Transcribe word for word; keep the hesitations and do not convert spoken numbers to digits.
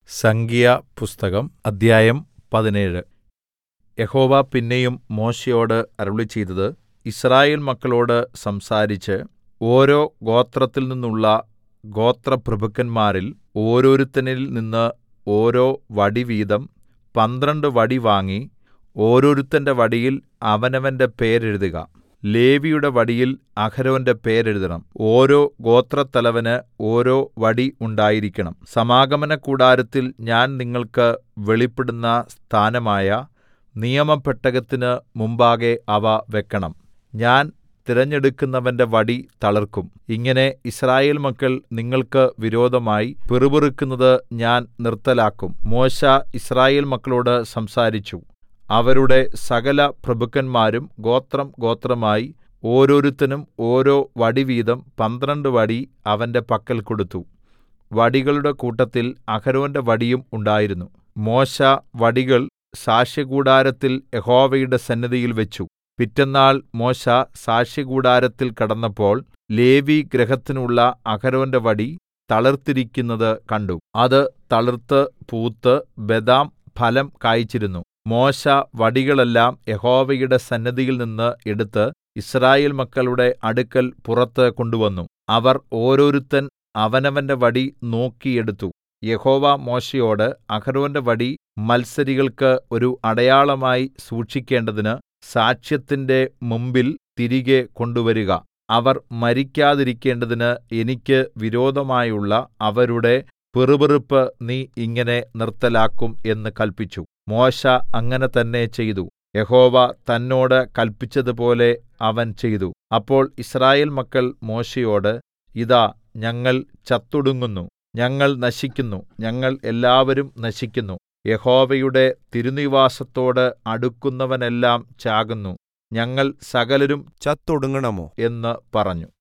സംഖ്യാപുസ്തകം അദ്ധ്യായം പതിനേഴ്. യഹോവ പിന്നെയും മോശെയോട് അരുളിച്ചെയ്തത്, യിസ്രായേൽ മക്കളോട് സംസാരിച്ച് ഓരോ ഗോത്രത്തിൽനിന്നുള്ള ഗോത്രപ്രഭുക്കന്മാരിൽ ഓരോരുത്തനിൽ നിന്ന് ഓരോ വടി വീതം പന്ത്രണ്ട് വടി വാങ്ങി ഓരോരുത്തന്റെ വടിയിൽ അവനവന്റെ പേരെഴുതുക. ലേവിയുടെ വടിയിൽ അഹരോന്റെ പേരെഴുതണം. ഓരോ ഗോത്രത്തലവന് ഓരോ വടി ഉണ്ടായിരിക്കണം. സമാഗമനകൂടാരത്തിൽ ഞാൻ നിങ്ങൾക്ക് വെളിപ്പെടുന്ന സ്ഥാനമായ നിയമപെട്ടകത്തിന് മുമ്പാകെ അവ വെക്കണം. ഞാൻ തിരഞ്ഞെടുക്കുന്നവന്റെ വടി തളിർക്കും. ഇങ്ങനെ യിസ്രായേൽ മക്കൾ നിങ്ങൾക്ക് വിരോധമായി പിറുപിറുക്കുന്നത് ഞാൻ നിർത്തലാക്കും. മോശെ യിസ്രായേൽ മക്കളോട് സംസാരിച്ചു. അവരുടെ സകല പ്രഭുക്കന്മാരും ഗോത്രം ഗോത്രമായി ഓരോരുത്തനും ഓരോ വടി വീതം പന്ത്രണ്ട് വടി അവന്റെ പക്കൽ കൊടുത്തു. വടികളുടെ കൂട്ടത്തിൽ അഹരോന്റെ വടിയും ഉണ്ടായിരുന്നു. മോശെ വടികൾ സാക്ഷ്യകൂടാരത്തിൽ യഹോവയുടെ സന്നിധിയിൽ വെച്ചു. പിറ്റെന്നാൾ മോശെ സാക്ഷ്യകൂടാരത്തിൽ കടന്നപ്പോൾ ലേവി ഗൃഹത്തിനുള്ള അഹരോന്റെ വടി തളിർത്തിരിക്കുന്നത് കണ്ടു. അത് തളിർത്ത് പൂത്ത് ബദാം ഫലം കായിച്ചിരുന്നു. മോശെ വടികളെല്ലാം യഹോവയുടെ സന്നിധിയിൽനിന്ന് എടുത്ത് യിസ്രായേൽ മക്കളുടെ അടുക്കൽ പുറത്ത് കൊണ്ടുവന്നു. അവർ ഓരോരുത്തൻ അവനവന്റെ വടി നോക്കി എടുത്തു. യഹോവ മോശെയോട്, അഹരോന്റെ വടി മത്സരികൾക്ക് ഒരു അടയാളമായി സൂക്ഷിക്കേണ്ടതിന് സാക്ഷ്യത്തിന്റെ മുമ്പിൽ തിരികെ കൊണ്ടുവരുക. അവർ മരിക്കാതിരിക്കേണ്ടതിന് എനിക്ക് വിരോധമായുള്ള അവരുടെ പിറുപിറുപ്പ് നീ ഇങ്ങനെ നിർത്തലാക്കും എന്ന് കല്പിച്ചു. മോശെ അങ്ങനെ തന്നെ ചെയ്തു. യഹോവ തന്നോട് കല്പിച്ചതുപോലെ അവൻ ചെയ്തു. അപ്പോൾ യിസ്രായേൽ മക്കൾ മോശെയോട്, ഇതാ ഞങ്ങൾ ചത്തൊടുങ്ങുന്നു, ഞങ്ങൾ നശിക്കുന്നു, ഞങ്ങൾ എല്ലാവരും നശിക്കുന്നു. യഹോവയുടെ തിരുനിവാസത്തോട് അടുക്കുന്നവനെല്ലാം ചാകുന്നു. ഞങ്ങൾ സകലരും ചത്തൊടുങ്ങണമോ എന്ന് പറഞ്ഞു.